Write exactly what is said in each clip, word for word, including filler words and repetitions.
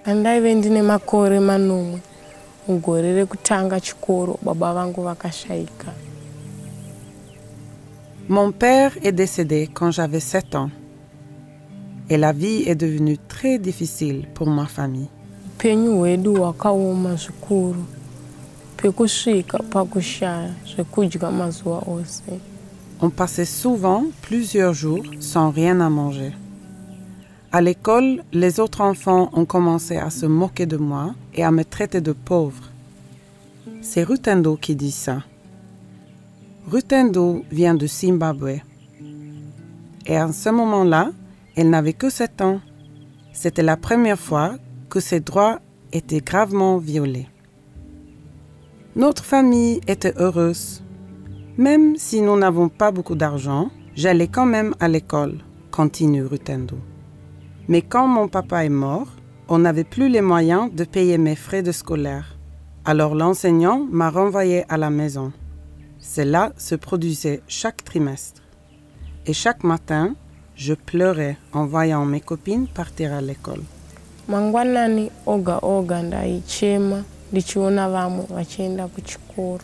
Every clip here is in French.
Pandaive ndine makore manomwe mugore rekutanga chikoro baba vangu vakashaika. Mon père est décédé quand j'avais sept ans et la vie est devenue très difficile pour ma famille. Upenyu hwedu hwakaoma zvikuru pekusvika pakushaya zvekudya mazuva ose. On passait souvent plusieurs jours sans rien à manger. À l'école, les autres enfants ont commencé à se moquer de moi et à me traiter de pauvre. C'est Rutendo qui dit ça. Rutendo vient de Zimbabwe. Et à ce moment-là, elle n'avait que sept ans. C'était la première fois que ses droits étaient gravement violés. Notre famille était heureuse. Même si nous n'avons pas beaucoup d'argent, j'allais quand même à l'école, continue Rutendo. Mais quand mon papa est mort, on n'avait plus les moyens de payer mes frais de scolaire. Alors l'enseignant m'a renvoyé à la maison. Cela se produisait chaque trimestre. Et chaque matin, je pleurais en voyant mes copines partir à l'école. Mangwanani oga oga ndaichema ndichiona vamwe vachienda kuchikoro.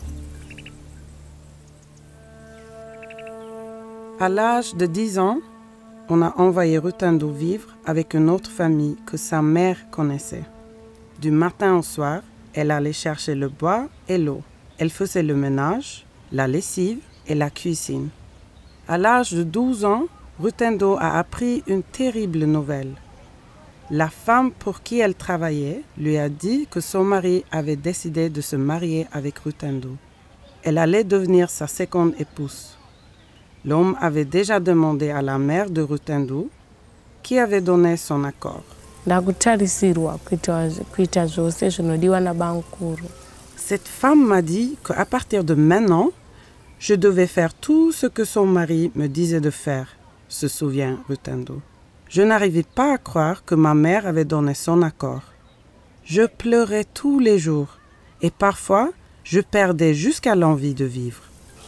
À l'âge de dix ans, on a envoyé Rutendo vivre avec une autre famille que sa mère connaissait. Du matin au soir, elle allait chercher le bois et l'eau. Elle faisait le ménage, la lessive et la cuisine. À l'âge de douze ans, Rutendo a appris une terrible nouvelle. La femme pour qui elle travaillait lui a dit que son mari avait décidé de se marier avec Rutendo. Elle allait devenir sa seconde épouse. L'homme avait déjà demandé à la mère de Rutendo qui avait donné son accord. Cette femme m'a dit qu'à partir de maintenant, je devais faire tout ce que son mari me disait de faire, se souvient Rutendo. Je n'arrivais pas à croire que ma mère avait donné son accord. Je pleurais tous les jours et parfois, je perdais jusqu'à l'envie de vivre.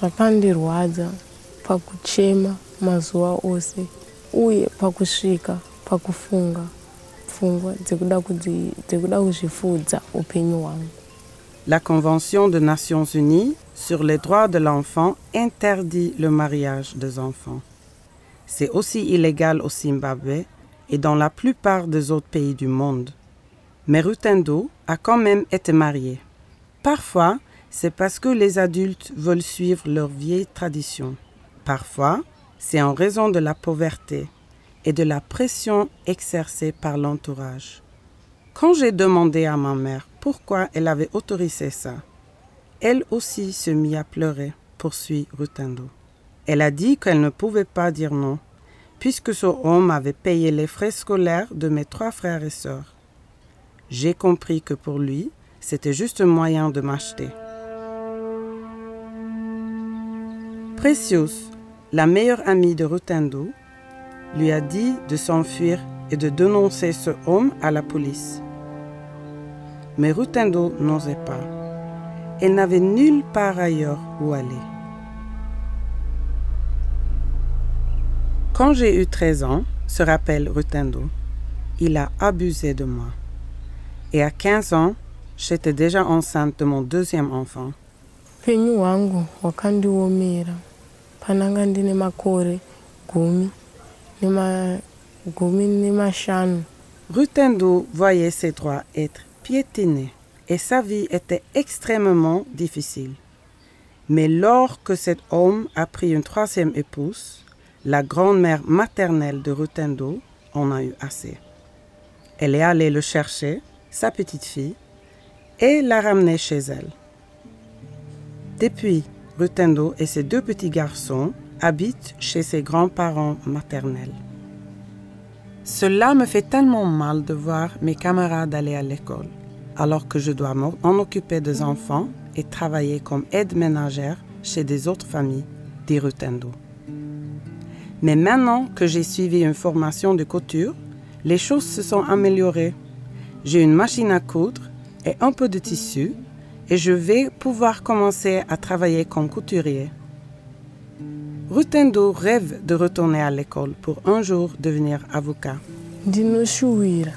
Pakuchema mazuva ose uye pakusvika pakufunga pfungwa dzekuda kuzvifudza upenyu hwangu. La Convention des Nations Unies sur les droits de l'enfant interdit le mariage des enfants. C'est aussi illégal au Zimbabwe et dans la plupart des autres pays du monde. Mais Rutendo a quand même été mariée. Parfois, c'est parce que les adultes veulent suivre leurs vieilles traditions. Parfois, c'est en raison de la pauvreté et de la pression exercée par l'entourage. Quand j'ai demandé à ma mère pourquoi elle avait autorisé ça, elle aussi se mit à pleurer, poursuit Rutendo. Elle a dit qu'elle ne pouvait pas dire non, puisque son homme avait payé les frais scolaires de mes trois frères et sœurs. J'ai compris que pour lui, c'était juste un moyen de m'acheter. Precious, la meilleure amie de Rutendo, lui a dit de s'enfuir et de dénoncer ce homme à la police. Mais Rutendo n'osait pas. Elle n'avait nulle part ailleurs où aller. Quand j'ai eu treize ans, se rappelle Rutendo, il a abusé de moi. Et à quinze ans, j'étais déjà enceinte de mon deuxième enfant. Upenyu hwangu hwakandiomera pananga ndine makore gumi nema gumi nemashanu. Rutendo voyait ses droits être piétinés et sa vie était extrêmement difficile. Mais lors que cet homme a pris une troisième épouse, la grand-mère maternelle de Rutendo en a eu assez. Elle est allée le chercher, sa petite fille, et l'a ramenée chez elle. Depuis, Rutendo et ses deux petits garçons habitent chez ses grands-parents maternels. Cela me fait tellement mal de voir mes camarades aller à l'école, alors que je dois m'en occuper des enfants et travailler comme aide ménagère chez des autres familles, dit Rutendo. Mais maintenant que j'ai suivi une formation de couture, les choses se sont améliorées. J'ai une machine à coudre et un peu de tissu, et je vais pouvoir commencer à travailler comme couturier. Rutendo rêve de retourner à l'école pour un jour devenir avocat. Ndinoshuwira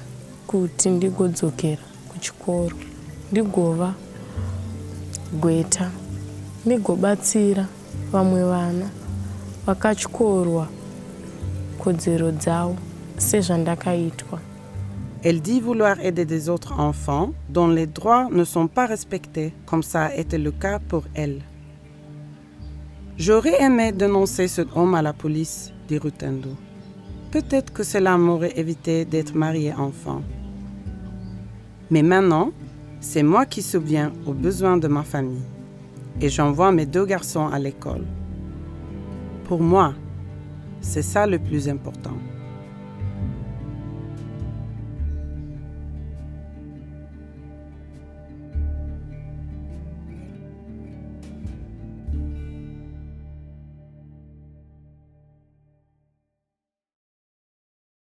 kuti ndigodzokera kuchikoro ndigova gweta ndigobatsira vamwe vana vakatyorwa kodzero dzavo sezvandakaitwa. Elle dit vouloir aider des autres enfants dont les droits ne sont pas respectés, comme ça a été le cas pour elle. J'aurais aimé dénoncer cet homme à la police, dit Rutendo. Peut-être que cela m'aurait évité d'être mariée enfant. Mais maintenant, c'est moi qui subviens aux besoins de ma famille et j'envoie mes deux garçons à l'école. Pour moi, c'est ça le plus important.